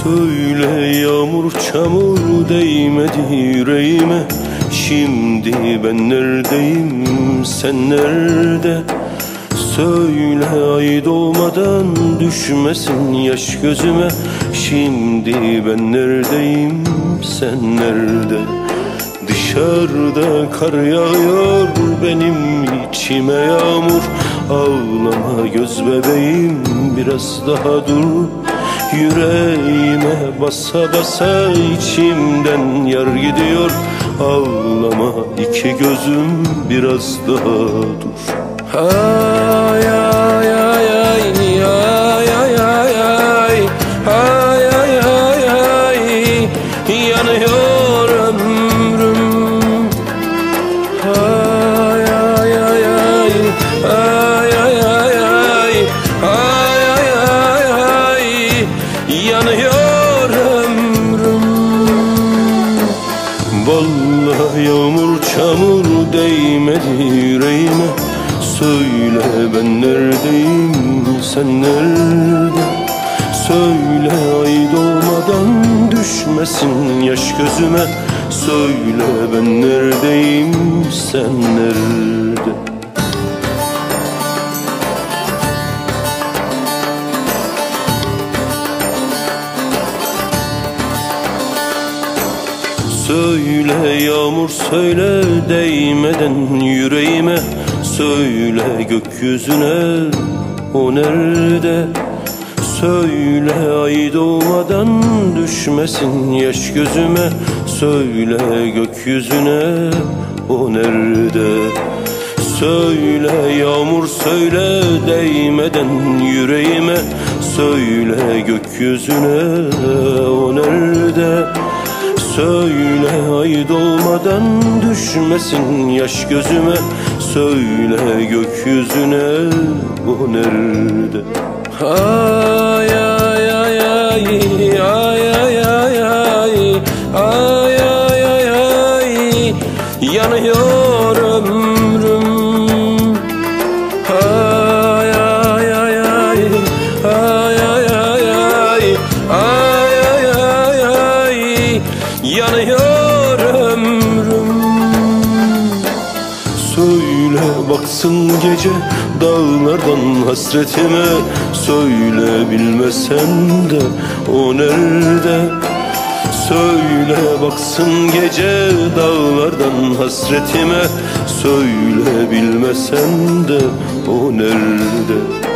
Söyle yağmur çamur değmedi yüreğime. Şimdi ben neredeyim, sen nerede? Söyle ay doğmadan düşmesin yaş gözüme. Şimdi ben neredeyim, sen nerede? Dışarıda kar yağıyor, benim içime yağmur. Ağlama göz bebeğim, biraz daha dur. Yüreğime basa basa içimden yar gidiyor. Ağlama iki gözüm, biraz daha dur. Ay ay ay ay ay ay ay ay ay ay ay ay, yanıyor ömrüm. Ay ay ay ay ay ay ay ay ay ay ay, yanıyor ömrüm. Vallahi yağmur çamur değmedi yüreğime. Söyle ben neredeyim, sen nerede? Söyle ay doğmadan düşmesin yaş gözüme. Söyle ben neredeyim, sen nerede? Söyle yağmur söyle değmeden yüreğime. Söyle gökyüzüne, o nerede? Söyle ay doğmadan düşmesin yaş gözüme. Söyle gökyüzüne, o nerede? Söyle yağmur söyle değmeden yüreğime. Söyle gökyüzüne, o nerede? Söyle ay doğmadan düşmesin yaş gözüme. Söyle gökyüzüne, o nerede? Ay ay ay ay ay ay ay ay ay ay ay ay, yanıyor ömrüm. Ay ay ay ay ay ay ay ay ay ay ay ay, yanıyor ömrüm. Söyle baksın gece dağlardan hasretime. Söyle bilmesen de, o nerede? Söyle baksın gece dağlardan hasretime. Söyle bilmesen de, o nerede?